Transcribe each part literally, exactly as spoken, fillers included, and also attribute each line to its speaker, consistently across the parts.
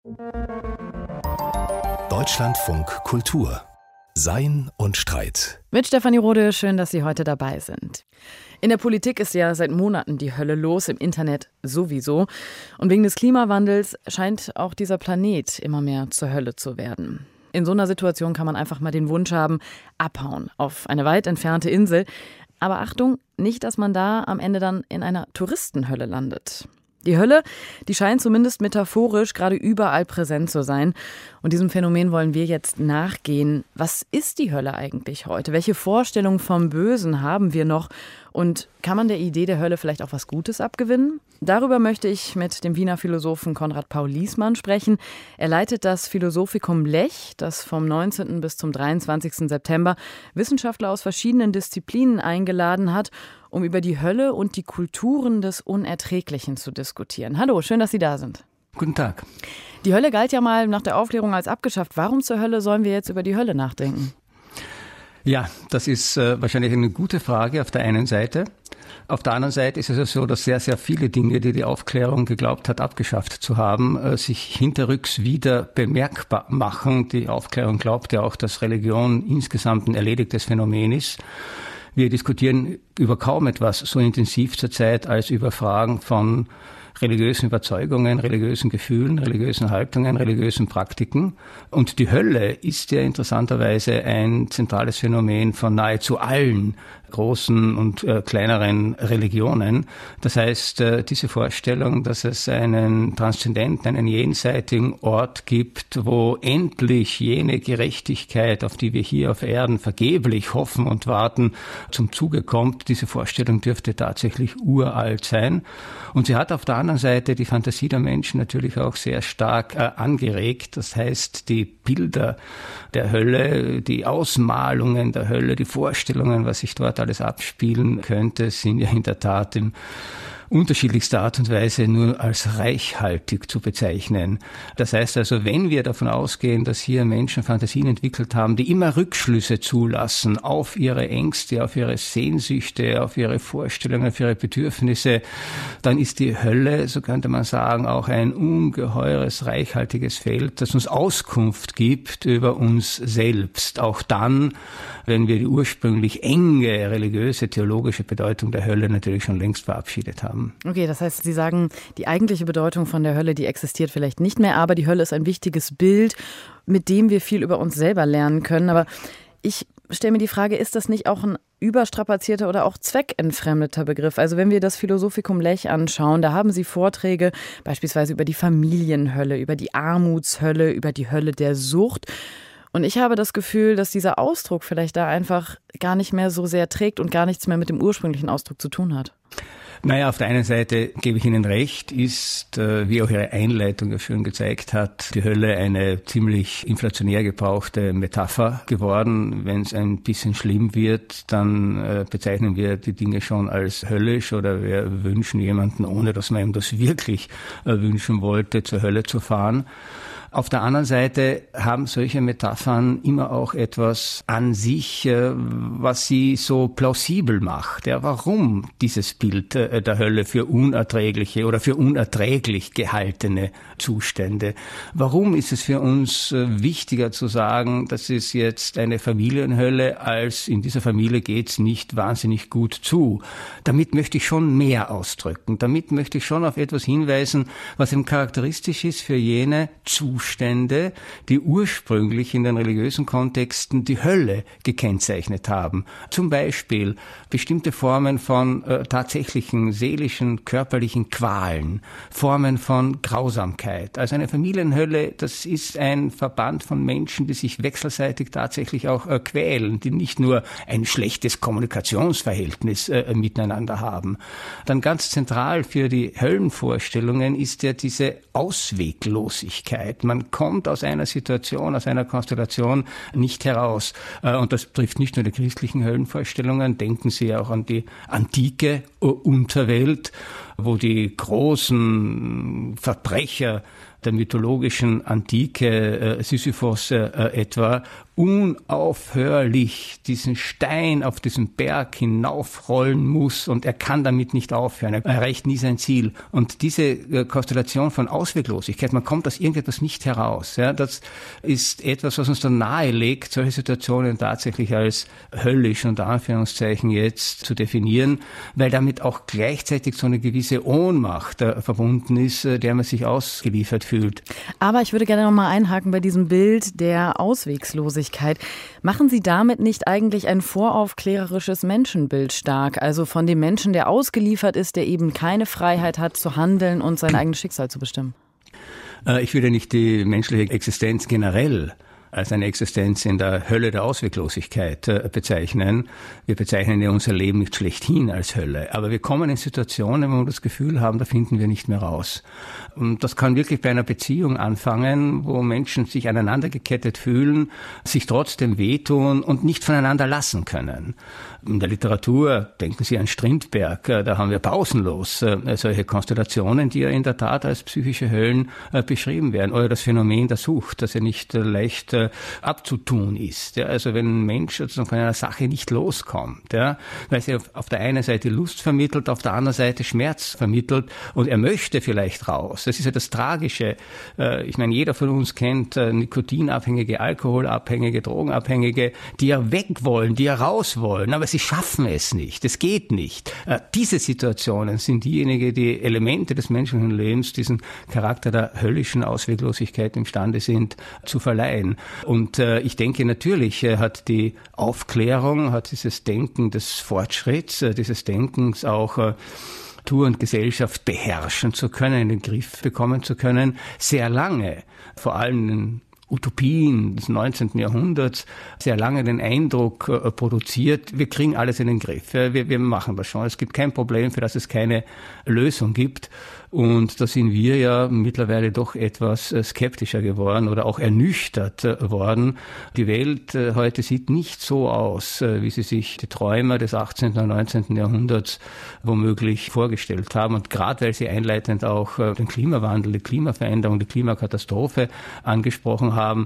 Speaker 1: Deutschlandfunk Kultur. Sein und Streit.
Speaker 2: Mit Stefanie Rode, schön, dass Sie heute dabei sind. In der Politik ist ja seit Monaten die Hölle los, im Internet sowieso. Und wegen des Klimawandels scheint auch dieser Planet immer mehr zur Hölle zu werden. In so einer Situation kann man einfach mal den Wunsch haben, abhauen auf eine weit entfernte Insel. Aber Achtung, nicht, dass man da am Ende dann in einer Touristenhölle landet. Die Hölle, die scheint zumindest metaphorisch gerade überall präsent zu sein. Und diesem Phänomen wollen wir jetzt nachgehen. Was ist die Hölle eigentlich heute? Welche Vorstellung vom Bösen haben wir noch? Und kann man der Idee der Hölle vielleicht auch was Gutes abgewinnen? Darüber möchte ich mit dem Wiener Philosophen Konrad Paul Liessmann sprechen. Er leitet das Philosophikum Lech, das vom neunzehnten bis zum dreiundzwanzigsten September Wissenschaftler aus verschiedenen Disziplinen eingeladen hat, um über die Hölle und die Kulturen des Unerträglichen zu diskutieren. Hallo, schön, dass Sie da sind.
Speaker 3: Guten Tag.
Speaker 2: Die Hölle galt ja mal nach der Aufklärung als abgeschafft. Warum zur Hölle sollen wir jetzt über die Hölle nachdenken?
Speaker 3: Ja, das ist äh, wahrscheinlich eine gute Frage auf der einen Seite. Auf der anderen Seite ist es ja so, dass sehr, sehr viele Dinge, die die Aufklärung geglaubt hat, abgeschafft zu haben, äh, sich hinterrücks wieder bemerkbar machen. Die Aufklärung glaubt ja auch, dass Religion insgesamt ein erledigtes Phänomen ist. Wir diskutieren über kaum etwas so intensiv zurzeit als über Fragen von religiösen Überzeugungen, religiösen Gefühlen, religiösen Haltungen, religiösen Praktiken. Und die Hölle ist ja interessanterweise ein zentrales Phänomen von nahezu allen großen und äh, kleineren Religionen. Das heißt, äh, diese Vorstellung, dass es einen transzendenten, einen jenseitigen Ort gibt, wo endlich jene Gerechtigkeit, auf die wir hier auf Erden vergeblich hoffen und warten, zum Zuge kommt, diese Vorstellung dürfte tatsächlich uralt sein. Und sie hat auf der anderen Seite die Fantasie der Menschen natürlich auch sehr stark äh, angeregt. Das heißt, die Bilder der Hölle, die Ausmalungen der Hölle, die Vorstellungen, was sich dort alles abspielen könnte, sind ja in der Tat in unterschiedlichster Art und Weise nur als reichhaltig zu bezeichnen. Das heißt also, wenn wir davon ausgehen, dass hier Menschen Fantasien entwickelt haben, die immer Rückschlüsse zulassen auf ihre Ängste, auf ihre Sehnsüchte, auf ihre Vorstellungen, auf ihre Bedürfnisse, dann ist die Hölle, so könnte man sagen, auch ein ungeheures, reichhaltiges Feld, das uns Auskunft gibt über uns selbst. Auch dann, wenn wir die ursprünglich enge religiöse, theologische Bedeutung der Hölle natürlich schon längst verabschiedet haben.
Speaker 2: Okay, das heißt, Sie sagen, die eigentliche Bedeutung von der Hölle, die existiert vielleicht nicht mehr, aber die Hölle ist ein wichtiges Bild, mit dem wir viel über uns selber lernen können. Aber ich stelle mir die Frage, ist das nicht auch ein überstrapazierter oder auch zweckentfremdeter Begriff? Also wenn wir das Philosophikum Lech anschauen, da haben Sie Vorträge beispielsweise über die Familienhölle, über die Armutshölle, über die Hölle der Sucht. Und ich habe das Gefühl, dass dieser Ausdruck vielleicht da einfach gar nicht mehr so sehr trägt und gar nichts mehr mit dem ursprünglichen Ausdruck zu tun hat.
Speaker 3: Naja, auf der einen Seite gebe ich Ihnen recht, ist, äh, wie auch Ihre Einleitung ja schön gezeigt hat, die Hölle eine ziemlich inflationär gebrauchte Metapher geworden. Wenn es ein bisschen schlimm wird, dann äh, bezeichnen wir die Dinge schon als höllisch oder wir wünschen jemanden, ohne dass man ihm das wirklich äh, wünschen wollte, zur Hölle zu fahren. Auf der anderen Seite haben solche Metaphern immer auch etwas an sich, was sie so plausibel macht. Ja, warum dieses Bild der Hölle für unerträgliche oder für unerträglich gehaltene Zustände? Warum ist es für uns wichtiger zu sagen, das ist jetzt eine Familienhölle, als in dieser Familie geht's nicht wahnsinnig gut zu? Damit möchte ich schon mehr ausdrücken. Damit möchte ich schon auf etwas hinweisen, was eben charakteristisch ist für jene Zustände, Zustände, die ursprünglich in den religiösen Kontexten die Hölle gekennzeichnet haben. Zum Beispiel bestimmte Formen von äh, tatsächlichen seelischen, körperlichen Qualen, Formen von Grausamkeit. Also eine Familienhölle, das ist ein Verband von Menschen, die sich wechselseitig tatsächlich auch äh, quälen, die nicht nur ein schlechtes Kommunikationsverhältnis äh, miteinander haben. Dann ganz zentral für die Höllenvorstellungen ist ja diese Ausweglosigkeit. Man kommt aus einer Situation, aus einer Konstellation nicht heraus. Und das trifft nicht nur die christlichen Höllenvorstellungen. Denken Sie auch an die antike Unterwelt, wo die großen Verbrecher der mythologischen Antike, äh, Sisyphos äh, etwa, unaufhörlich diesen Stein auf diesen Berg hinaufrollen muss und er kann damit nicht aufhören. Er erreicht nie sein Ziel. Und diese äh, Konstellation von Ausweglosigkeit, man kommt aus irgendetwas nicht heraus. Ja, das ist etwas, was uns dann nahelegt, solche Situationen tatsächlich als höllisch unter Anführungszeichen jetzt zu definieren, weil damit auch gleichzeitig so eine gewisse Ohnmacht äh, verbunden ist, äh, der man sich ausgeliefert fühlt.
Speaker 2: Aber ich würde gerne noch mal einhaken bei diesem Bild der Auswegslosigkeit. Machen Sie damit nicht eigentlich ein voraufklärerisches Menschenbild stark? Also von dem Menschen, der ausgeliefert ist, der eben keine Freiheit hat zu handeln und sein eigenes Schicksal zu bestimmen?
Speaker 3: Ich würde nicht die menschliche Existenz generell als eine Existenz in der Hölle der Ausweglosigkeit äh, bezeichnen. Wir bezeichnen ja unser Leben nicht schlechthin als Hölle, aber wir kommen in Situationen, wo wir das Gefühl haben, da finden wir nicht mehr raus. Und das kann wirklich bei einer Beziehung anfangen, wo Menschen sich aneinander gekettet fühlen, sich trotzdem wehtun und nicht voneinander lassen können. In der Literatur, denken Sie an Strindberg, da haben wir pausenlos äh, solche Konstellationen, die ja in der Tat als psychische Höllen äh, beschrieben werden. Oder das Phänomen der Sucht, das ja nicht äh, leicht äh, abzutun ist. Ja, also wenn ein Mensch sozusagen von einer Sache nicht loskommt, ja, weil sie auf, auf der einen Seite Lust vermittelt, auf der anderen Seite Schmerz vermittelt und er möchte vielleicht raus. Das ist ja das Tragische. Äh, ich meine, jeder von uns kennt äh, Nikotinabhängige, Alkoholabhängige, Drogenabhängige, die ja weg wollen, die ja raus wollen, aber sie schaffen es nicht. Es geht nicht. Äh, diese Situationen sind diejenigen, die Elemente des menschlichen Lebens, diesen Charakter der höllischen Ausweglosigkeit imstande sind zu verleihen. Und äh, ich denke, natürlich äh, hat die Aufklärung, hat dieses Denken des Fortschritts, äh, dieses Denkens auch äh, Kultur und Gesellschaft beherrschen zu können, in den Griff bekommen zu können, sehr lange, vor allem in Utopien des neunzehnten Jahrhunderts, sehr lange den Eindruck äh, produziert, wir kriegen alles in den Griff, wir, wir machen das schon, es gibt kein Problem, für das es keine Lösung gibt. Und da sind wir ja mittlerweile doch etwas skeptischer geworden oder auch ernüchtert worden. Die Welt heute sieht nicht so aus, wie sie sich die Träumer des achtzehnten und neunzehnten Jahrhunderts womöglich vorgestellt haben. Und gerade weil Sie einleitend auch den Klimawandel, die Klimaveränderung, die Klimakatastrophe angesprochen haben,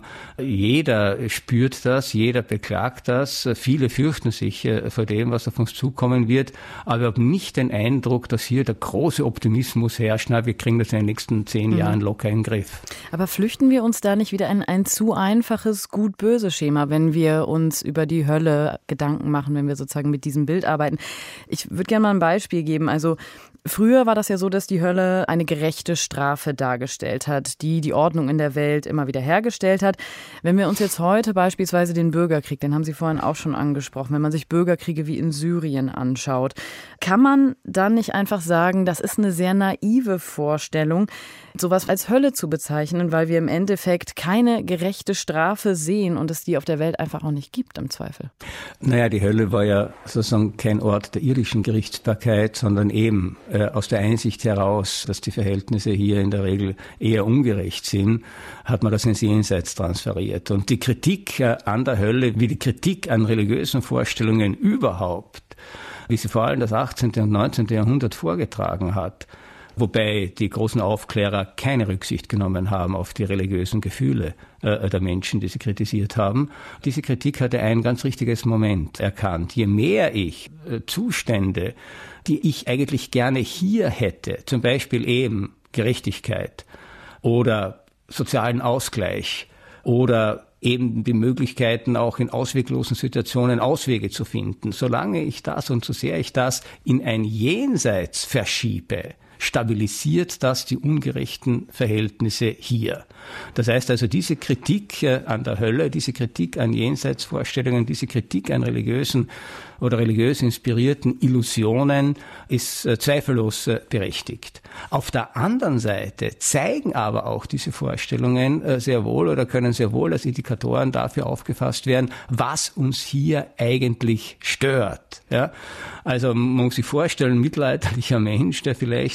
Speaker 3: jeder spürt das, jeder beklagt das. Viele fürchten sich vor dem, was auf uns zukommen wird. Aber ich habe nicht den Eindruck, dass hier der große Optimismus herrscht. Na, wir kriegen das in den nächsten zehn mhm. Jahren locker in den Griff.
Speaker 2: Aber flüchten wir uns da nicht wieder in ein zu einfaches Gut-Böse-Schema, wenn wir uns über die Hölle Gedanken machen, wenn wir sozusagen mit diesem Bild arbeiten? Ich würde gerne mal ein Beispiel geben. Also früher war das ja so, dass die Hölle eine gerechte Strafe dargestellt hat, die die Ordnung in der Welt immer wieder hergestellt hat. Wenn wir uns jetzt heute beispielsweise den Bürgerkrieg, den haben Sie vorhin auch schon angesprochen, wenn man sich Bürgerkriege wie in Syrien anschaut, kann man dann nicht einfach sagen, das ist eine sehr naive Vorstellung, sowas als Hölle zu bezeichnen, weil wir im Endeffekt keine gerechte Strafe sehen und es die auf der Welt einfach auch nicht gibt im Zweifel?
Speaker 3: Naja, die Hölle war ja sozusagen kein Ort der irdischen Gerichtsbarkeit, sondern eben äh, aus der Einsicht heraus, dass die Verhältnisse hier in der Regel eher ungerecht sind, hat man das ins Jenseits transferiert. Und die Kritik äh, an der Hölle, wie die Kritik an religiösen Vorstellungen überhaupt, wie sie vor allem das achtzehnten und neunzehnten Jahrhundert vorgetragen hat, wobei die großen Aufklärer keine Rücksicht genommen haben auf die religiösen Gefühle äh, der Menschen, die sie kritisiert haben. Diese Kritik hatte ein ganz richtiges Moment erkannt. Je mehr ich äh, Zustände, die ich eigentlich gerne hier hätte, zum Beispiel eben Gerechtigkeit oder sozialen Ausgleich oder eben die Möglichkeiten, auch in ausweglosen Situationen Auswege zu finden. Solange ich das und so sehr ich das in ein Jenseits verschiebe, stabilisiert das die ungerechten Verhältnisse hier. Das heißt also, diese Kritik an der Hölle, diese Kritik an Jenseitsvorstellungen, diese Kritik an religiösen oder religiös inspirierten Illusionen ist äh, zweifellos äh, berechtigt. Auf der anderen Seite zeigen aber auch diese Vorstellungen äh, sehr wohl oder können sehr wohl als Indikatoren dafür aufgefasst werden, was uns hier eigentlich stört. Ja? Also man muss sich vorstellen, ein mittelalterlicher Mensch, der vielleicht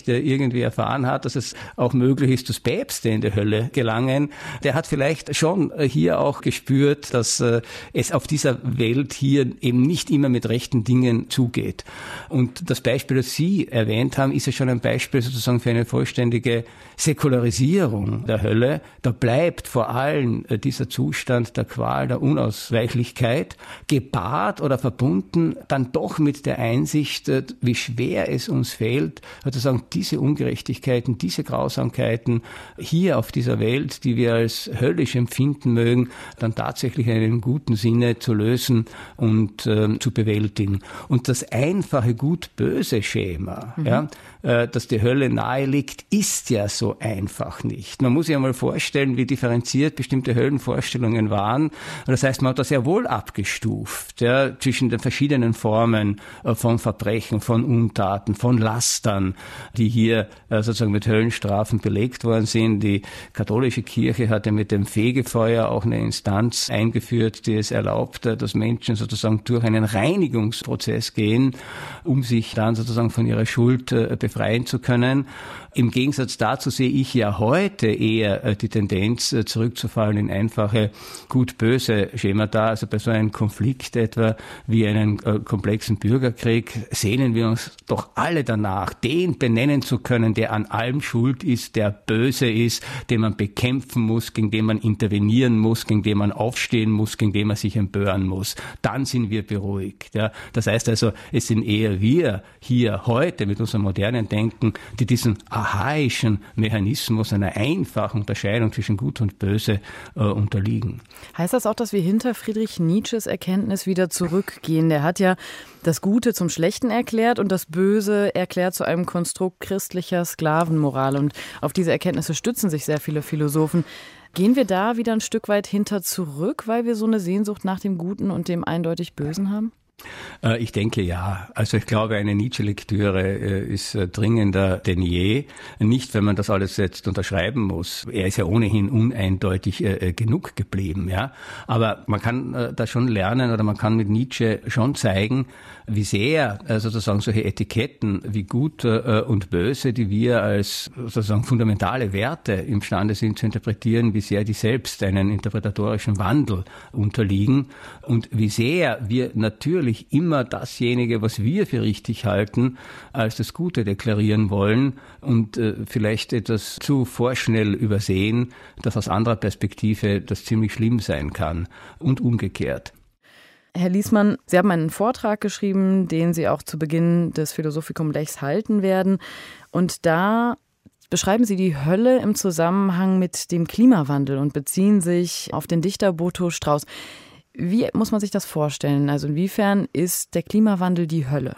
Speaker 3: irgendwie erfahren hat, dass es auch möglich ist, dass Päpste in die Hölle gelangen, der hat vielleicht schon hier auch gespürt, dass es auf dieser Welt hier eben nicht immer mit rechten Dingen zugeht. Und das Beispiel, das Sie erwähnt haben, ist ja schon ein Beispiel sozusagen für eine vollständige Säkularisierung der Hölle. Da bleibt vor allem dieser Zustand der Qual, der Unausweichlichkeit, gepaart oder verbunden dann doch mit der Einsicht, wie schwer es uns fehlt, sozusagen diese Ungerechtigkeiten, diese Grausamkeiten hier auf dieser Welt, die wir als höllisch empfinden mögen, dann tatsächlich in einem guten Sinne zu lösen und äh, zu bewältigen. Und das einfache Gut-Böse-Schema, mhm. ja, äh, das die Hölle nahe liegt, ist ja so einfach nicht. Man muss sich ja mal vorstellen, wie differenziert bestimmte Höllenvorstellungen waren. Das heißt, man hat das sehr wohl abgestuft, ja, zwischen den verschiedenen Formen äh, von Verbrechen, von Untaten, von Lastern, die hier äh, sozusagen mit Höllenstrafen belegt worden sind. Die katholische Kirche hatte mit dem Fegefeuer auch eine Instanz eingeführt, die es erlaubt, dass Menschen sozusagen durch einen Reinigungsprozess gehen, um sich dann sozusagen von ihrer Schuld äh, befreien zu können. Im Gegensatz dazu sehe ich ja heute eher die Tendenz, zurückzufallen in einfache Gut-Böse-Schemata. Also bei so einem Konflikt etwa wie einen äh, komplexen Bürgerkrieg sehnen wir uns doch alle danach, den benennen zu können, der an allem schuld ist, der böse ist, den man bekämpfen muss, gegen den man intervenieren muss, gegen den man aufstehen muss, gegen den man sich empören muss. Dann sind wir beruhigt. Ja. Das heißt also, es sind eher wir hier heute mit unserem modernen Denken, die diesen archaischen Mechanismus einer einfachen Unterscheidung zwischen Gut und Böse äh, unterliegen.
Speaker 2: Heißt das auch, dass wir hinter Friedrich Nietzsches Erkenntnis wieder zurückgehen? Der hat ja das Gute zum Schlechten erklärt und das Böse erklärt zu einem Konstrukt christlicher Sklavenmoral. Und auf diese Erkenntnisse stützen sich sehr viele Philosophen. Gehen wir da wieder ein Stück weit hinter zurück, weil wir so eine Sehnsucht nach dem Guten und dem eindeutig Bösen haben?
Speaker 3: Ich denke ja. Also ich glaube, eine Nietzsche-Lektüre ist dringender denn je. Nicht, wenn man das alles jetzt unterschreiben muss. Er ist ja ohnehin uneindeutig genug geblieben, ja. Aber man kann da schon lernen oder man kann mit Nietzsche schon zeigen, wie sehr sozusagen solche Etiketten wie Gut und Böse, die wir als sozusagen fundamentale Werte imstande sind zu interpretieren, wie sehr die selbst einen interpretatorischen Wandel unterliegen und wie sehr wir natürlich immer dasjenige, was wir für richtig halten, als das Gute deklarieren wollen und äh, vielleicht etwas zu vorschnell übersehen, dass aus anderer Perspektive das ziemlich schlimm sein kann und umgekehrt.
Speaker 2: Herr Liesmann, Sie haben einen Vortrag geschrieben, den Sie auch zu Beginn des Philosophicum Lex halten werden. Und da beschreiben Sie die Hölle im Zusammenhang mit dem Klimawandel und beziehen sich auf den Dichter Boto Strauß. Wie muss man sich das vorstellen? Also inwiefern ist der Klimawandel die Hölle?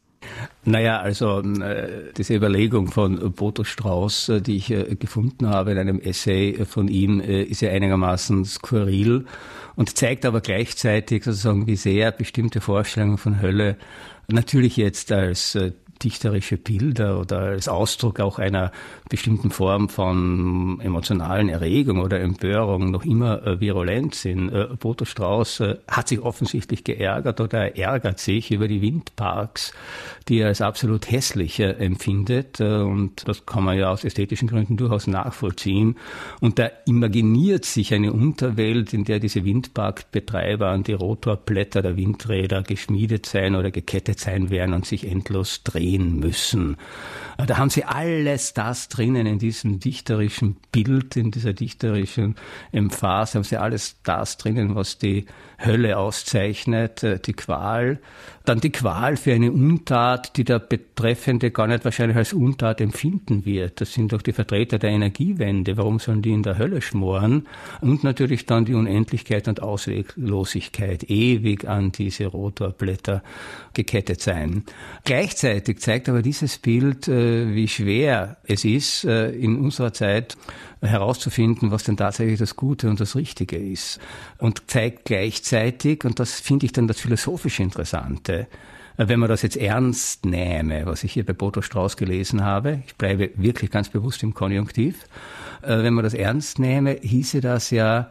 Speaker 3: Naja, also äh, diese Überlegung von Boto Strauß, äh, die ich äh, gefunden habe in einem Essay von ihm, äh, ist ja einigermaßen skurril und zeigt aber gleichzeitig sozusagen, wie sehr bestimmte Vorstellungen von Hölle natürlich jetzt als äh, dichterische Bilder oder als Ausdruck auch einer bestimmten Form von emotionalen Erregung oder Empörung noch immer äh, virulent sind. Äh, Boto Strauß äh, hat sich offensichtlich geärgert oder er ärgert sich über die Windparks, die er als absolut hässlich äh, empfindet. Äh, und das kann man ja aus ästhetischen Gründen durchaus nachvollziehen. Und da imaginiert sich eine Unterwelt, in der diese Windparkbetreiber an die Rotorblätter der Windräder geschmiedet sein oder gekettet sein werden und sich endlos drehen müssen. Da haben sie alles das drinnen in diesem dichterischen Bild, in dieser dichterischen Emphase, haben sie alles das drinnen, was die Hölle auszeichnet, die Qual. Dann die Qual für eine Untat, die der Betreffende gar nicht wahrscheinlich als Untat empfinden wird. Das sind doch die Vertreter der Energiewende. Warum sollen die in der Hölle schmoren? Und natürlich dann die Unendlichkeit und Ausweglosigkeit, ewig an diese Rotorblätter gekettet sein. Gleichzeitig zeigt aber dieses Bild, wie schwer es ist, in unserer Zeit herauszufinden, was denn tatsächlich das Gute und das Richtige ist. Und zeigt gleichzeitig, und das finde ich dann das philosophisch Interessante, wenn man das jetzt ernst nähme, was ich hier bei Boto Strauß gelesen habe, ich bleibe wirklich ganz bewusst im Konjunktiv, wenn man das ernst nähme, hieße das ja,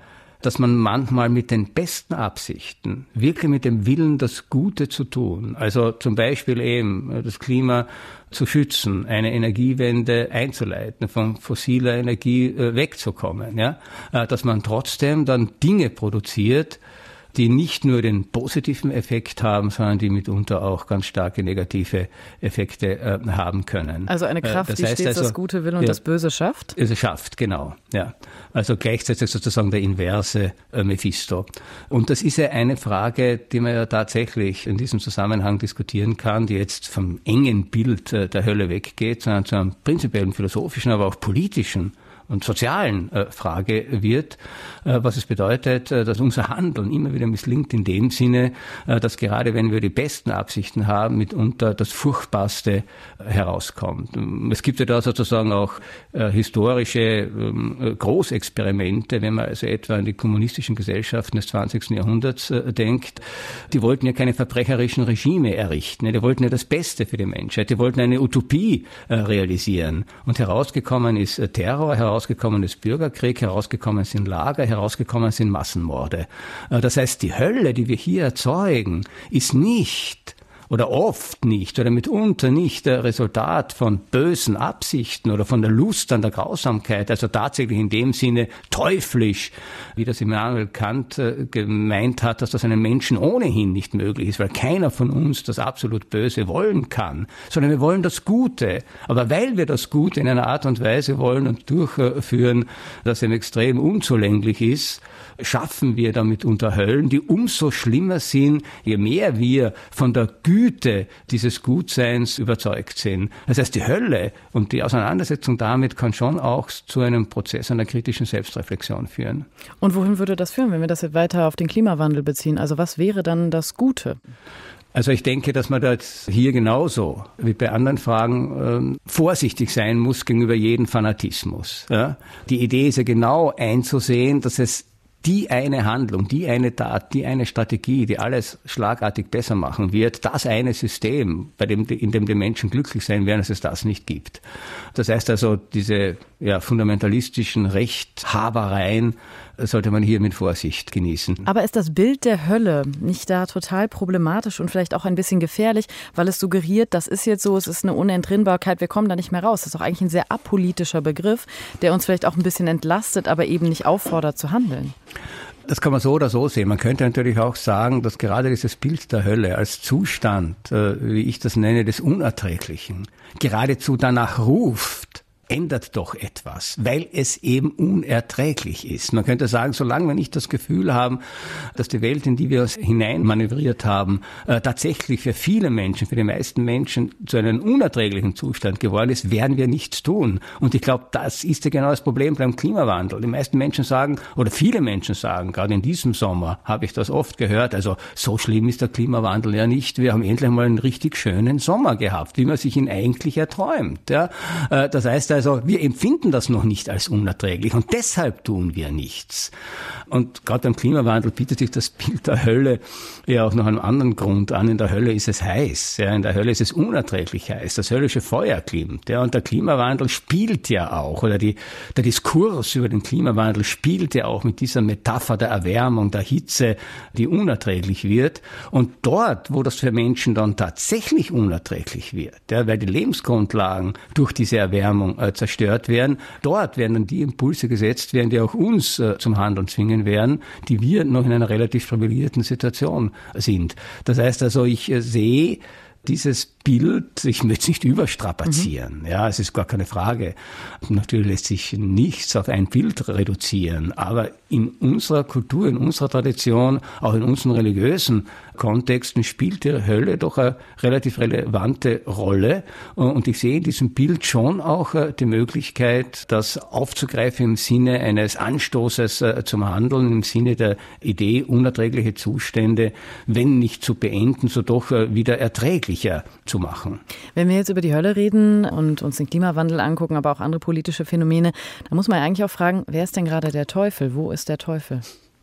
Speaker 3: dass man manchmal mit den besten Absichten, wirklich mit dem Willen, das Gute zu tun, also zum Beispiel eben das Klima zu schützen, eine Energiewende einzuleiten, von fossiler Energie äh, wegzukommen, ja, äh, dass man trotzdem dann Dinge produziert, die nicht nur den positiven Effekt haben, sondern die mitunter auch ganz starke negative Effekte äh, haben können.
Speaker 2: Also eine Kraft, äh, das die heißt stets also, das Gute will und ja, das Böse schafft? Es
Speaker 3: schafft, genau. Ja. Also gleichzeitig sozusagen der inverse äh, Mephisto. Und das ist ja eine Frage, die man ja tatsächlich in diesem Zusammenhang diskutieren kann, die jetzt vom engen Bild äh, der Hölle weggeht, sondern zu einem prinzipiellen philosophischen, aber auch politischen und sozialen äh, Frage wird, äh, was es bedeutet, äh, dass unser Handeln immer wieder misslingt in dem Sinne, äh, dass gerade wenn wir die besten Absichten haben, mitunter das Furchtbarste äh, herauskommt. Es gibt ja da sozusagen auch äh, historische äh, Großexperimente, wenn man also etwa an die kommunistischen Gesellschaften des zwanzigsten Jahrhunderts äh, denkt. Die wollten ja keine verbrecherischen Regime errichten, die wollten ja das Beste für die Menschheit, die wollten eine Utopie äh, realisieren. Und herausgekommen ist äh, Terror, heraus Herausgekommen ist Bürgerkrieg, herausgekommen sind Lager, herausgekommen sind Massenmorde. Das heißt, die Hölle, die wir hier erzeugen, ist nicht oder oft nicht oder mitunter nicht der Resultat von bösen Absichten oder von der Lust an der Grausamkeit, also tatsächlich in dem Sinne teuflisch, wie das Immanuel Kant äh, gemeint hat, dass das einem Menschen ohnehin nicht möglich ist, weil keiner von uns das absolut Böse wollen kann, sondern wir wollen das Gute. Aber weil wir das Gute in einer Art und Weise wollen und durchführen, dass es extrem unzulänglich ist, schaffen wir damit unter Höllen, die umso schlimmer sind, je mehr wir von der Güte dieses Gutseins überzeugt sind. Das heißt, die Hölle und die Auseinandersetzung damit kann schon auch zu einem Prozess einer kritischen Selbstreflexion führen.
Speaker 2: Und wohin würde das führen, wenn wir das jetzt weiter auf den Klimawandel beziehen? Also was wäre dann das Gute?
Speaker 3: Also ich denke, dass man da jetzt hier genauso wie bei anderen Fragen ähm, vorsichtig sein muss gegenüber jedem Fanatismus. Ja? Die Idee ist ja genau einzusehen, dass es die eine Handlung, die eine Tat, die eine Strategie, die alles schlagartig besser machen wird, das eine System, bei dem, in dem die Menschen glücklich sein werden, dass es das nicht gibt. Das heißt also, diese ja, fundamentalistischen Rechthabereien sollte man hier mit Vorsicht genießen.
Speaker 2: Aber ist das Bild der Hölle nicht da total problematisch und vielleicht auch ein bisschen gefährlich, weil es suggeriert, das ist jetzt so, es ist eine Unentrinnbarkeit, wir kommen da nicht mehr raus. Das ist doch eigentlich ein sehr apolitischer Begriff, der uns vielleicht auch ein bisschen entlastet, aber eben nicht auffordert zu handeln.
Speaker 3: Das kann man so oder so sehen. Man könnte natürlich auch sagen, dass gerade dieses Bild der Hölle als Zustand, äh, wie ich das nenne, des Unerträglichen, geradezu danach ruft, ändert doch etwas, weil es eben unerträglich ist. Man könnte sagen, solange wir nicht das Gefühl haben, dass die Welt, in die wir uns hineinmanövriert haben, äh, tatsächlich für viele Menschen, für die meisten Menschen zu einem unerträglichen Zustand geworden ist, werden wir nichts tun. Und ich glaube, das ist ja genau das Problem beim Klimawandel. Die meisten Menschen sagen, oder viele Menschen sagen, gerade in diesem Sommer habe ich das oft gehört, also so schlimm ist der Klimawandel ja nicht. Wir haben endlich mal einen richtig schönen Sommer gehabt, wie man sich ihn eigentlich erträumt. Ja? Äh, das heißt, also wir empfinden das noch nicht als unerträglich und deshalb tun wir nichts. Und gerade beim Klimawandel bietet sich das Bild der Hölle ja auch noch einen anderen Grund an. In der Hölle ist es heiß, ja, in der Hölle ist es unerträglich heiß, das höllische Feuer glimmt. Ja, und der Klimawandel spielt ja auch, oder die, der Diskurs über den Klimawandel spielt ja auch mit dieser Metapher der Erwärmung, der Hitze, die unerträglich wird. Und dort, wo das für Menschen dann tatsächlich unerträglich wird, ja, weil die Lebensgrundlagen durch diese Erwärmung äh, zerstört werden, dort werden dann die Impulse gesetzt werden, die auch uns äh, zum Handeln zwingen werden, die wir noch in einer relativ privilegierten Situation sind. Das heißt also, ich äh, sehe dieses Bild, ich möchte es nicht überstrapazieren, mhm. ja, es ist gar keine Frage. Natürlich lässt sich nichts auf ein Bild reduzieren, aber in unserer Kultur, in unserer Tradition, auch in unseren religiösen Kontexten spielt die Hölle doch eine relativ relevante Rolle. Und ich sehe in diesem Bild schon auch die Möglichkeit, das aufzugreifen im Sinne eines Anstoßes zum Handeln, im Sinne der Idee, unerträgliche Zustände, wenn nicht zu beenden, so doch wieder erträglicher zu machen.
Speaker 2: Wenn wir jetzt über die Hölle reden und uns den Klimawandel angucken, aber auch andere politische Phänomene, dann muss man eigentlich auch fragen, wer ist denn gerade der Teufel? Wo ist der Teufel?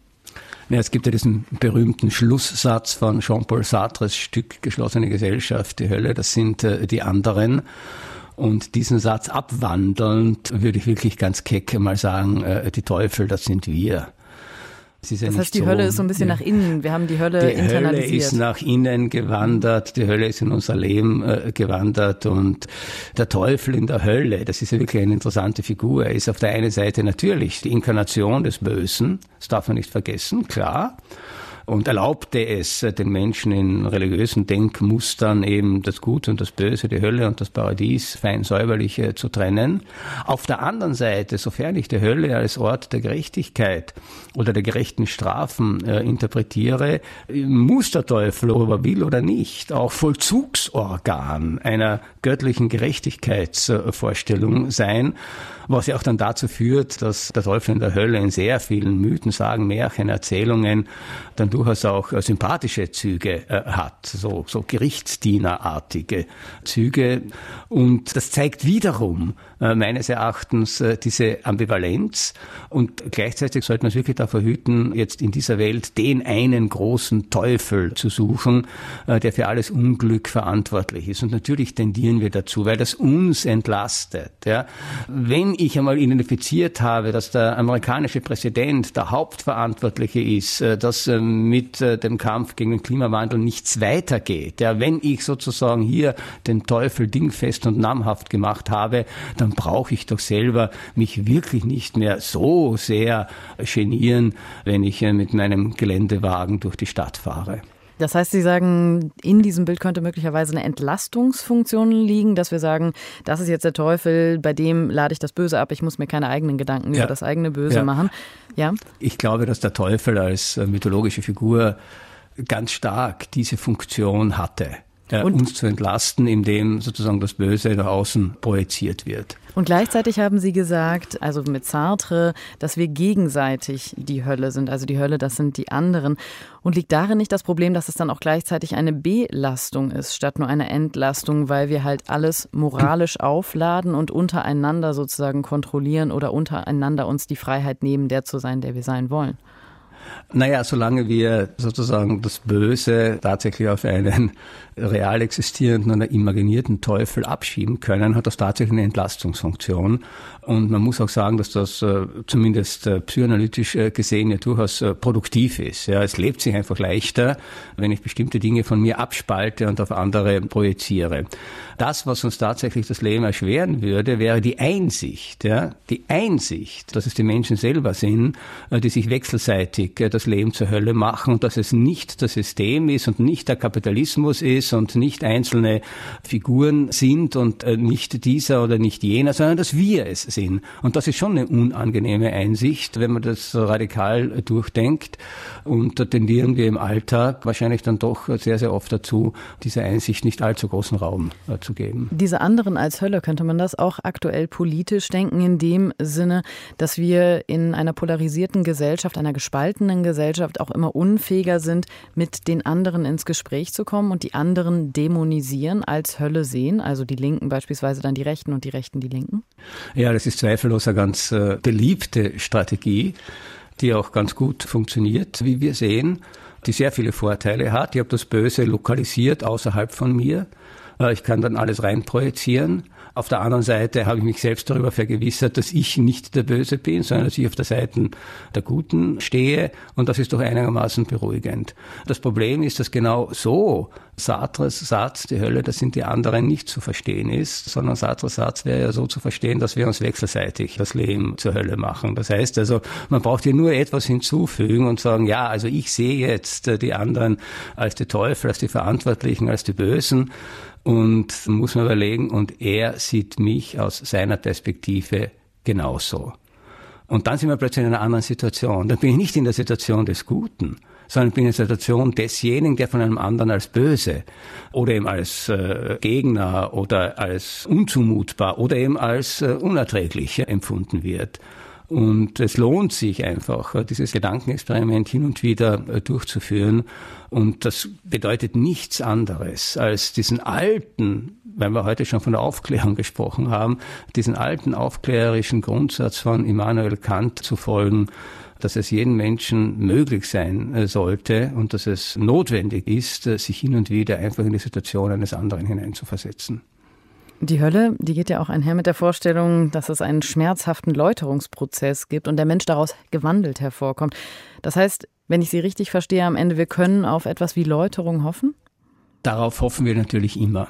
Speaker 3: Ja, es gibt ja diesen berühmten Schlusssatz von Jean-Paul Sartres Stück Geschlossene Gesellschaft, die Hölle, das sind äh, die anderen. Und diesen Satz abwandelnd würde ich wirklich ganz keck mal sagen, äh, die Teufel, das sind wir.
Speaker 2: Das ja heißt, die so, Hölle ist so ein bisschen ja. nach innen. Wir haben die Hölle
Speaker 3: die
Speaker 2: internalisiert.
Speaker 3: Die Hölle ist nach innen gewandert. Die Hölle ist in unser Leben äh, gewandert. Und der Teufel in der Hölle, das ist ja wirklich eine interessante Figur. Er ist auf der einen Seite natürlich die Inkarnation des Bösen. Das darf man nicht vergessen, klar. Und erlaubte es den Menschen in religiösen Denkmustern eben das Gute und das Böse, die Hölle und das Paradies fein säuberlich äh, zu trennen. Auf der anderen Seite, sofern ich die Hölle als Ort der Gerechtigkeit oder der gerechten Strafen äh, interpretiere, muss der Teufel, ob er will oder nicht, auch Vollzugsorgan einer göttlichen Gerechtigkeitsvorstellung äh, sein, was ja auch dann dazu führt, dass der Teufel in der Hölle in sehr vielen Mythen, Sagen, Märchen, Erzählungen dann durchaus auch äh, sympathische Züge äh, hat, so, so Gerichtsdienerartige Züge. Und das zeigt wiederum äh, meines Erachtens äh, diese Ambivalenz. Und gleichzeitig sollte man es wirklich davor hüten, jetzt in dieser Welt den einen großen Teufel zu suchen, äh, der für alles Unglück verantwortlich ist. Und natürlich tendieren wir dazu, weil das uns entlastet. Ja. Wenn ich einmal identifiziert habe, dass der amerikanische Präsident der Hauptverantwortliche ist, äh, dass äh, mit äh, dem Kampf gegen den Klimawandel nichts weitergeht. Ja, wenn ich sozusagen hier den Teufel dingfest und namhaft gemacht habe, dann brauche ich doch selber mich wirklich nicht mehr so sehr genieren, wenn ich äh, mit meinem Geländewagen durch die Stadt fahre.
Speaker 2: Das heißt, Sie sagen, in diesem Bild könnte möglicherweise eine Entlastungsfunktion liegen, dass wir sagen, das ist jetzt der Teufel, bei dem lade ich das Böse ab, ich muss mir keine eigenen Gedanken ja. über das eigene Böse ja. machen. Ja?
Speaker 3: Ich glaube, dass der Teufel als mythologische Figur ganz stark diese Funktion hatte. Ja, uns zu entlasten, indem sozusagen das Böse nach außen projiziert wird.
Speaker 2: Und gleichzeitig haben Sie gesagt, also mit Sartre, dass wir gegenseitig die Hölle sind. Also die Hölle, das sind die anderen. Und liegt darin nicht das Problem, dass es dann auch gleichzeitig eine Belastung ist, statt nur eine Entlastung, weil wir halt alles moralisch aufladen und untereinander sozusagen kontrollieren oder untereinander uns die Freiheit nehmen, der zu sein, der wir sein wollen?
Speaker 3: Naja, solange wir sozusagen das Böse tatsächlich auf einen real existierenden oder imaginierten Teufel abschieben können, hat das tatsächlich eine Entlastungsfunktion. Und man muss auch sagen, dass das äh, zumindest äh, psychoanalytisch äh, gesehen ja durchaus äh, produktiv ist. Ja, es lebt sich einfach leichter, wenn ich bestimmte Dinge von mir abspalte und auf andere projiziere. Das, was uns tatsächlich das Leben erschweren würde, wäre die Einsicht, ja, die Einsicht, dass es die Menschen selber sind, äh, die sich wechselseitig äh, das Leben zur Hölle machen und dass es nicht das System ist und nicht der Kapitalismus ist und nicht einzelne Figuren sind und äh, nicht dieser oder nicht jener, sondern dass wir es sind. Und das ist schon eine unangenehme Einsicht, wenn man das radikal äh, durchdenkt. Und da tendieren wir im Alltag wahrscheinlich dann doch sehr, sehr oft dazu, dieser Einsicht nicht allzu großen Raum äh, zu geben.
Speaker 2: Diese anderen als Hölle, könnte man das auch aktuell politisch denken, in dem Sinne, dass wir in einer polarisierten Gesellschaft, einer gespaltenen Gesellschaft auch immer unfähiger sind, mit den anderen ins Gespräch zu kommen und die anderen dämonisieren, als Hölle sehen, also die Linken beispielsweise dann die Rechten und die Rechten die Linken?
Speaker 3: Ja, das ist zweifellos eine ganz äh, beliebte Strategie, die auch ganz gut funktioniert, wie wir sehen, die sehr viele Vorteile hat. Ich habe das Böse lokalisiert außerhalb von mir. Äh, ich kann dann alles reinprojizieren. Auf der anderen Seite habe ich mich selbst darüber vergewissert, dass ich nicht der Böse bin, sondern dass ich auf der Seite der Guten stehe. Und das ist doch einigermaßen beruhigend. Das Problem ist, dass genau so Sartres Satz, die Hölle, das sind die anderen, nicht zu verstehen ist, sondern Sartres Satz wäre ja so zu verstehen, dass wir uns wechselseitig das Leben zur Hölle machen. Das heißt also, man braucht hier nur etwas hinzufügen und sagen, ja, also ich sehe jetzt die anderen als die Teufel, als die Verantwortlichen, als die Bösen. Und muss man überlegen, und er sieht mich aus seiner Perspektive genauso. Und dann sind wir plötzlich in einer anderen Situation. Dann bin ich nicht in der Situation des Guten, sondern ich bin in der Situation desjenigen, der von einem anderen als böse oder eben als äh, Gegner oder als unzumutbar oder eben als äh, unerträglich empfunden wird. Und es lohnt sich einfach, dieses Gedankenexperiment hin und wieder durchzuführen. Und das bedeutet nichts anderes als diesen alten, weil wir heute schon von der Aufklärung gesprochen haben, diesen alten aufklärerischen Grundsatz von Immanuel Kant zu folgen, dass es jedem Menschen möglich sein sollte und dass es notwendig ist, sich hin und wieder einfach in die Situation eines anderen hineinzuversetzen.
Speaker 2: Die Hölle, die geht ja auch einher mit der Vorstellung, dass es einen schmerzhaften Läuterungsprozess gibt und der Mensch daraus gewandelt hervorkommt. Das heißt, wenn ich Sie richtig verstehe, am Ende, wir können auf etwas wie Läuterung hoffen?
Speaker 3: Darauf hoffen wir natürlich immer.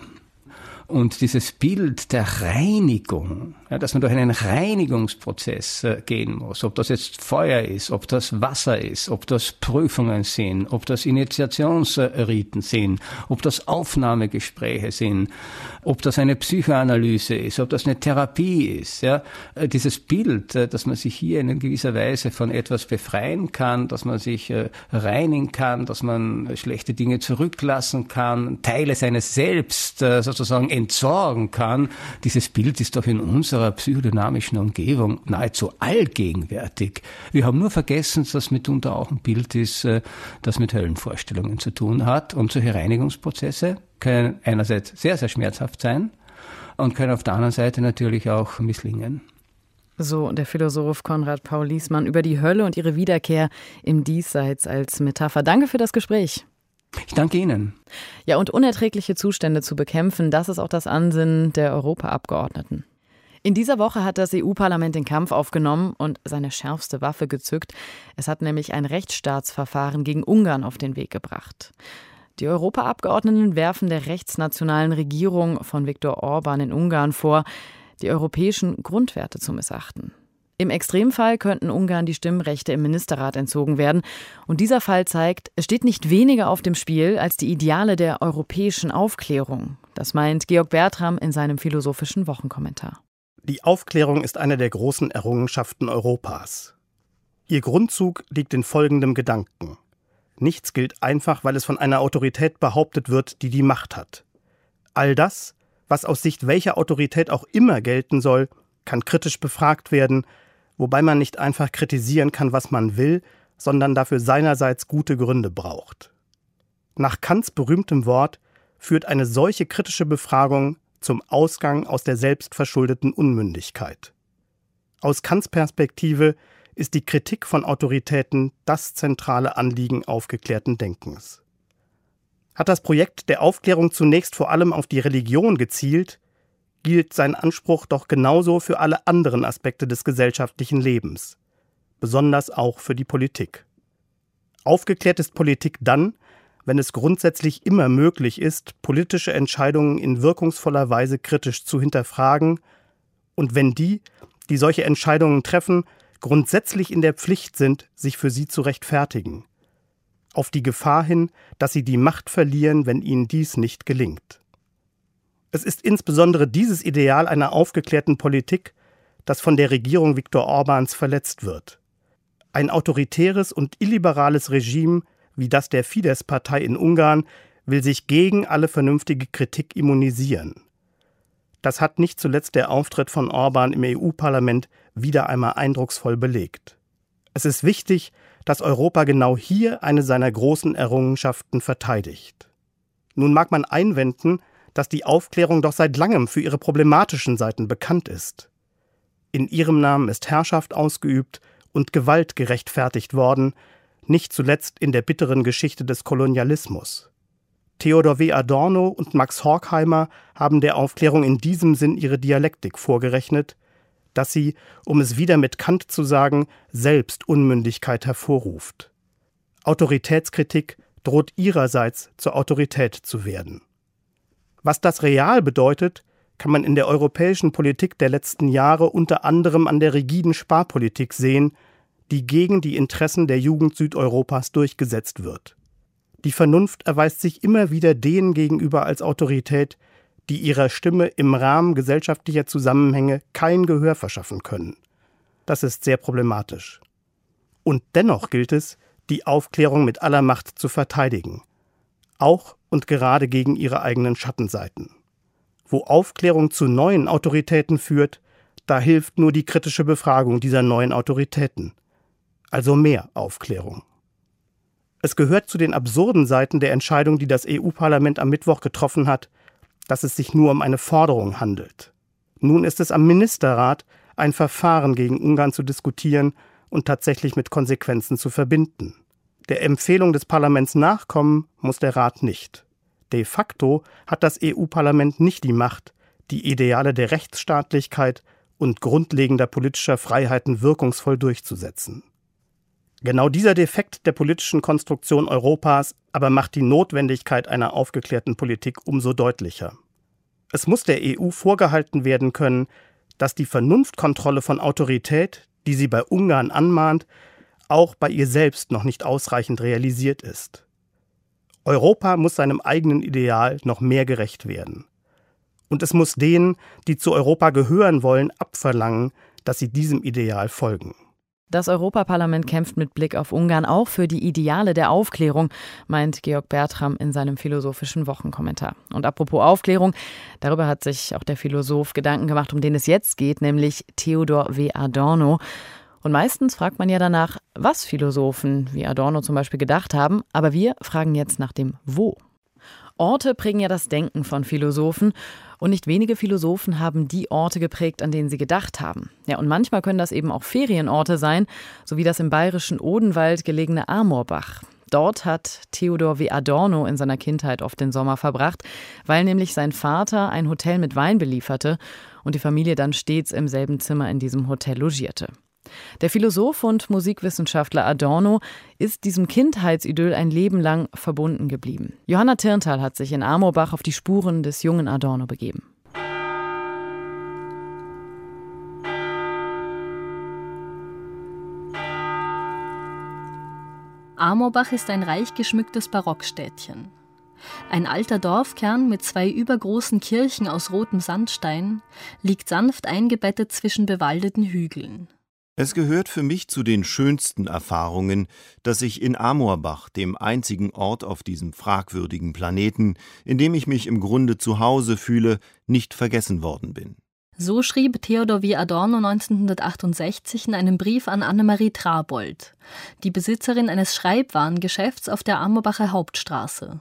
Speaker 3: Und dieses Bild der Reinigung, ja, dass man durch einen Reinigungsprozess äh, gehen muss, ob das jetzt Feuer ist, ob das Wasser ist, ob das Prüfungen sind, ob das Initiationsriten sind, ob das Aufnahmegespräche sind, ob das eine Psychoanalyse ist, ob das eine Therapie ist. Ja, äh, dieses Bild, äh, dass man sich hier in gewisser Weise von etwas befreien kann, dass man sich äh, reinigen kann, dass man äh, schlechte Dinge zurücklassen kann, Teile seines Selbst äh, sozusagen entsorgen kann, dieses Bild ist doch in unserer psychodynamischen Umgebung nahezu allgegenwärtig. Wir haben nur vergessen, dass mitunter auch ein Bild ist, das mit Höllenvorstellungen zu tun hat. Und solche Reinigungsprozesse können einerseits sehr, sehr schmerzhaft sein und können auf der anderen Seite natürlich auch misslingen.
Speaker 2: So der Philosoph Konrad Paul Liessmann über die Hölle und ihre Wiederkehr im Diesseits als Metapher. Danke für das Gespräch.
Speaker 3: Ich danke Ihnen.
Speaker 2: Ja, und unerträgliche Zustände zu bekämpfen, das ist auch das Ansinnen der Europaabgeordneten. In dieser Woche hat das E U-Parlament den Kampf aufgenommen und seine schärfste Waffe gezückt. Es hat nämlich ein Rechtsstaatsverfahren gegen Ungarn auf den Weg gebracht. Die Europaabgeordneten werfen der rechtsnationalen Regierung von Viktor Orbán in Ungarn vor, die europäischen Grundwerte zu missachten. Im Extremfall könnten Ungarn die Stimmrechte im Ministerrat entzogen werden. Und dieser Fall zeigt, es steht nicht weniger auf dem Spiel als die Ideale der europäischen Aufklärung. Das meint Georg Bertram in seinem philosophischen Wochenkommentar.
Speaker 4: Die Aufklärung ist eine der großen Errungenschaften Europas. Ihr Grundzug liegt in folgendem Gedanken. Nichts gilt einfach, weil es von einer Autorität behauptet wird, die die Macht hat. All das, was aus Sicht welcher Autorität auch immer gelten soll, kann kritisch befragt werden, wobei man nicht einfach kritisieren kann, was man will, sondern dafür seinerseits gute Gründe braucht. Nach Kants berühmtem Wort führt eine solche kritische Befragung zum Ausgang aus der selbstverschuldeten Unmündigkeit. Aus Kants Perspektive ist die Kritik von Autoritäten das zentrale Anliegen aufgeklärten Denkens. Hat das Projekt der Aufklärung zunächst vor allem auf die Religion gezielt, gilt sein Anspruch doch genauso für alle anderen Aspekte des gesellschaftlichen Lebens, besonders auch für die Politik. Aufgeklärt ist Politik dann, wenn es grundsätzlich immer möglich ist, politische Entscheidungen in wirkungsvoller Weise kritisch zu hinterfragen und wenn die, die solche Entscheidungen treffen, grundsätzlich in der Pflicht sind, sich für sie zu rechtfertigen. Auf die Gefahr hin, dass sie die Macht verlieren, wenn ihnen dies nicht gelingt. Es ist insbesondere dieses Ideal einer aufgeklärten Politik, das von der Regierung Viktor Orbáns verletzt wird. Ein autoritäres und illiberales Regime wie das der Fidesz-Partei in Ungarn will sich gegen alle vernünftige Kritik immunisieren. Das hat nicht zuletzt der Auftritt von Orbán im E U-Parlament wieder einmal eindrucksvoll belegt. Es ist wichtig, dass Europa genau hier eine seiner großen Errungenschaften verteidigt. Nun mag man einwenden, dass die Aufklärung doch seit langem für ihre problematischen Seiten bekannt ist. In ihrem Namen ist Herrschaft ausgeübt und Gewalt gerechtfertigt worden, nicht zuletzt in der bitteren Geschichte des Kolonialismus. Theodor W. Adorno und Max Horkheimer haben der Aufklärung in diesem Sinn ihre Dialektik vorgerechnet, dass sie, um es wieder mit Kant zu sagen, selbst Unmündigkeit hervorruft. Autoritätskritik droht ihrerseits zur Autorität zu werden. Was das real bedeutet, kann man in der europäischen Politik der letzten Jahre unter anderem an der rigiden Sparpolitik sehen, die gegen die Interessen der Jugend Südeuropas durchgesetzt wird. Die Vernunft erweist sich immer wieder denen gegenüber als Autorität, die ihrer Stimme im Rahmen gesellschaftlicher Zusammenhänge kein Gehör verschaffen können. Das ist sehr problematisch. Und dennoch gilt es, die Aufklärung mit aller Macht zu verteidigen. Auch und gerade gegen ihre eigenen Schattenseiten. Wo Aufklärung zu neuen Autoritäten führt, da hilft nur die kritische Befragung dieser neuen Autoritäten. Also mehr Aufklärung. Es gehört zu den absurden Seiten der Entscheidung, die das E U-Parlament am Mittwoch getroffen hat, dass es sich nur um eine Forderung handelt. Nun ist es am Ministerrat, ein Verfahren gegen Ungarn zu diskutieren und tatsächlich mit Konsequenzen zu verbinden. Der Empfehlung des Parlaments nachkommen muss der Rat nicht. De facto hat das E U-Parlament nicht die Macht, die Ideale der Rechtsstaatlichkeit und grundlegender politischer Freiheiten wirkungsvoll durchzusetzen. Genau dieser Defekt der politischen Konstruktion Europas aber macht die Notwendigkeit einer aufgeklärten Politik umso deutlicher. Es muss der E U vorgehalten werden können, dass die Vernunftkontrolle von Autorität, die sie bei Ungarn anmahnt, auch bei ihr selbst noch nicht ausreichend realisiert ist. Europa muss seinem eigenen Ideal noch mehr gerecht werden. Und es muss denen, die zu Europa gehören wollen, abverlangen, dass sie diesem Ideal folgen.
Speaker 2: Das Europaparlament kämpft mit Blick auf Ungarn auch für die Ideale der Aufklärung, meint Georg Bertram in seinem philosophischen Wochenkommentar. Und apropos Aufklärung, darüber hat sich auch der Philosoph Gedanken gemacht, um den es jetzt geht, nämlich Theodor W. Adorno. Und meistens fragt man ja danach, was Philosophen wie Adorno zum Beispiel gedacht haben, aber wir fragen jetzt nach dem Wo. Orte prägen ja das Denken von Philosophen und nicht wenige Philosophen haben die Orte geprägt, an denen sie gedacht haben. Ja, und manchmal können das eben auch Ferienorte sein, so wie das im bayerischen Odenwald gelegene Amorbach. Dort hat Theodor W. Adorno in seiner Kindheit oft den Sommer verbracht, weil nämlich sein Vater ein Hotel mit Wein belieferte und die Familie dann stets im selben Zimmer in diesem Hotel logierte. Der Philosoph und Musikwissenschaftler Adorno ist diesem Kindheitsidyll ein Leben lang verbunden geblieben. Johanna Tirntal hat sich in Amorbach auf die Spuren des jungen Adorno begeben.
Speaker 5: Amorbach ist ein reich geschmücktes Barockstädtchen. Ein alter Dorfkern mit zwei übergroßen Kirchen aus rotem Sandstein liegt sanft eingebettet zwischen bewaldeten Hügeln.
Speaker 6: Es gehört für mich zu den schönsten Erfahrungen, dass ich in Amorbach, dem einzigen Ort auf diesem fragwürdigen Planeten, in dem ich mich im Grunde zu Hause fühle, nicht vergessen worden bin.
Speaker 5: So schrieb Theodor W. Adorno neunzehnhundertachtundsechzig in einem Brief an Annemarie Trabold, die Besitzerin eines Schreibwarengeschäfts auf der Amorbacher Hauptstraße.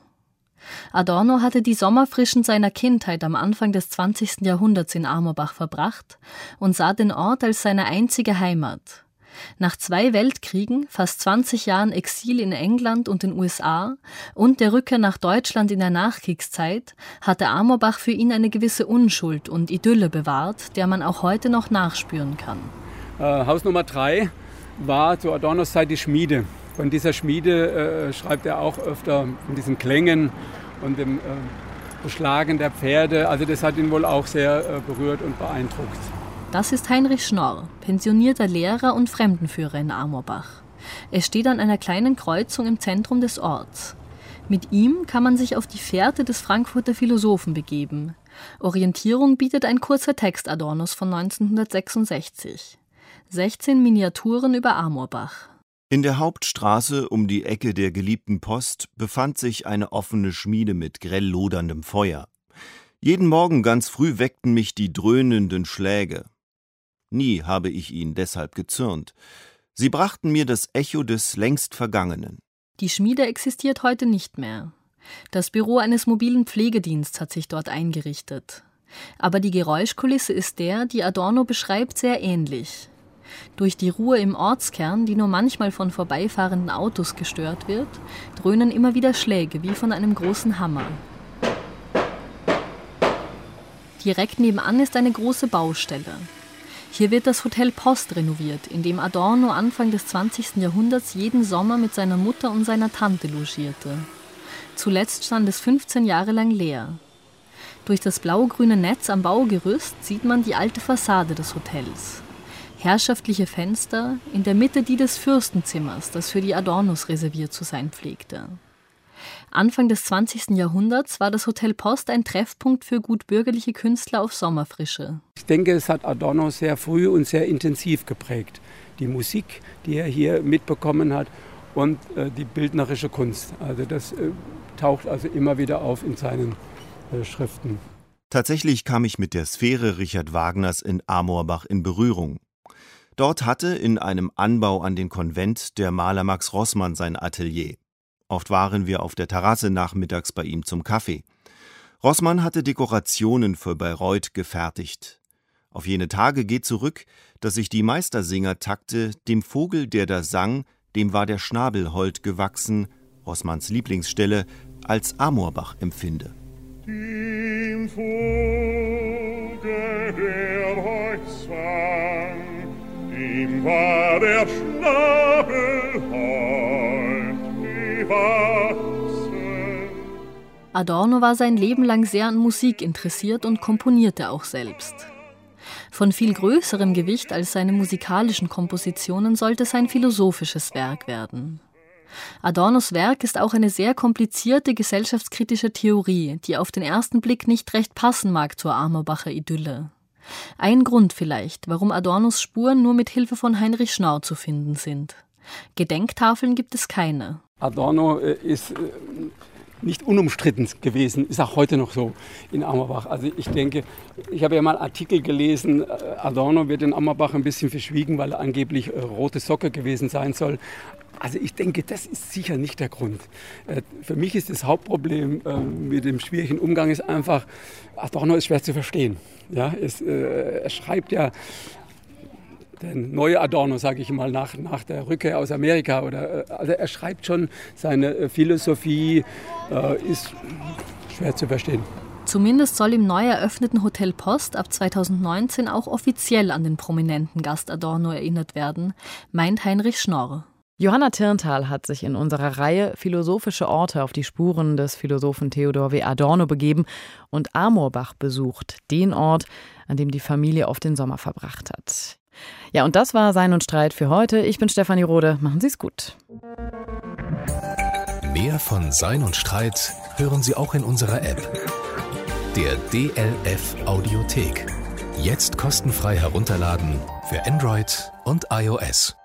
Speaker 5: Adorno hatte die Sommerfrischen seiner Kindheit am Anfang des zwanzigsten Jahrhunderts in Amorbach verbracht und sah den Ort als seine einzige Heimat. Nach zwei Weltkriegen, fast zwanzig Jahren Exil in England und den U S A und der Rückkehr nach Deutschland in der Nachkriegszeit hatte Amorbach für ihn eine gewisse Unschuld und Idylle bewahrt, der man auch heute noch nachspüren kann.
Speaker 7: Äh, Haus Nummer drei war zu Adornos Zeit die Schmiede. Von dieser Schmiede äh, schreibt er auch öfter von diesen Klängen und dem äh, Beschlagen der Pferde. Also das hat ihn wohl auch sehr äh, berührt und beeindruckt.
Speaker 5: Das ist Heinrich Schnorr, pensionierter Lehrer und Fremdenführer in Amorbach. Er steht an einer kleinen Kreuzung im Zentrum des Orts. Mit ihm kann man sich auf die Fährte des Frankfurter Philosophen begeben. Orientierung bietet ein kurzer Text Adornos von neunzehnhundertsechsundsechzig. sechzehn Miniaturen über Amorbach.
Speaker 6: In der Hauptstraße um die Ecke der geliebten Post befand sich eine offene Schmiede mit grell loderndem Feuer. Jeden Morgen ganz früh weckten mich die dröhnenden Schläge. Nie habe ich ihn deshalb gezürnt. Sie brachten mir das Echo des längst Vergangenen.
Speaker 5: Die Schmiede existiert heute nicht mehr. Das Büro eines mobilen Pflegedienstes hat sich dort eingerichtet. Aber die Geräuschkulisse ist der, die Adorno beschreibt, sehr ähnlich. Durch die Ruhe im Ortskern, die nur manchmal von vorbeifahrenden Autos gestört wird, dröhnen immer wieder Schläge wie von einem großen Hammer. Direkt nebenan ist eine große Baustelle. Hier wird das Hotel Post renoviert, in dem Adorno Anfang des zwanzigsten Jahrhunderts jeden Sommer mit seiner Mutter und seiner Tante logierte. Zuletzt stand es fünfzehn Jahre lang leer. Durch das blau-grüne Netz am Baugerüst sieht man die alte Fassade des Hotels. Herrschaftliche Fenster, in der Mitte die des Fürstenzimmers, das für die Adornos reserviert zu sein pflegte. Anfang des zwanzigsten Jahrhunderts war das Hotel Post ein Treffpunkt für gutbürgerliche Künstler auf Sommerfrische.
Speaker 7: Ich denke, es hat Adorno sehr früh und sehr intensiv geprägt. Die Musik, die er hier mitbekommen hat und äh, die bildnerische Kunst. Also das äh, taucht also immer wieder auf in seinen äh, Schriften.
Speaker 6: Tatsächlich kam ich mit der Sphäre Richard Wagners in Amorbach in Berührung. Dort hatte in einem Anbau an den Konvent der Maler Max Rossmann sein Atelier. Oft waren wir auf der Terrasse nachmittags bei ihm zum Kaffee. Rossmann hatte Dekorationen für Bayreuth gefertigt. Auf jene Tage geht zurück, dass ich die Meistersinger-Takte »Dem Vogel, der da sang, dem war der Schnabel hold gewachsen«, Rossmanns Lieblingsstelle, als Amorbach empfinde.
Speaker 8: Dem Vogel der euch sang, ihm war der Schnabel hold wie wachsen.
Speaker 5: Adorno war sein Leben lang sehr an Musik interessiert und komponierte auch selbst. Von viel größerem Gewicht als seine musikalischen Kompositionen sollte sein philosophisches Werk werden. Adornos Werk ist auch eine sehr komplizierte gesellschaftskritische Theorie, die auf den ersten Blick nicht recht passen mag zur Amorbacher Idylle. Ein Grund vielleicht, warum Adornos Spuren nur mit Hilfe von Heinrich Schnorr zu finden sind. Gedenktafeln gibt es keine.
Speaker 7: Adorno ist nicht unumstritten gewesen, ist auch heute noch so in Amorbach. Also ich denke, ich habe ja mal Artikel gelesen, Adorno wird in Amorbach ein bisschen verschwiegen, weil er angeblich äh, rote Socke gewesen sein soll. Also ich denke, das ist sicher nicht der Grund. Äh, für mich ist das Hauptproblem äh, mit dem schwierigen Umgang ist einfach, Adorno ist schwer zu verstehen. Ja, es, äh, er schreibt ja der neue Adorno, sage ich mal, nach, nach der Rückkehr aus Amerika. Oder, also er schreibt schon, seine Philosophie äh, ist schwer zu verstehen.
Speaker 5: Zumindest soll im neu eröffneten Hotel Post ab zweitausendneunzehn auch offiziell an den prominenten Gast Adorno erinnert werden, meint Heinrich Schnorr.
Speaker 2: Johanna Tirntal hat sich in unserer Reihe Philosophische Orte auf die Spuren des Philosophen Theodor W. Adorno begeben und Amorbach besucht, den Ort, an dem die Familie oft den Sommer verbracht hat. Ja, und das war Sein und Streit für heute. Ich bin Stefanie Rode. Machen Sie es gut.
Speaker 1: Mehr von Sein und Streit hören Sie auch in unserer App, der D L F Audiothek. Jetzt kostenfrei herunterladen für Android und iOS.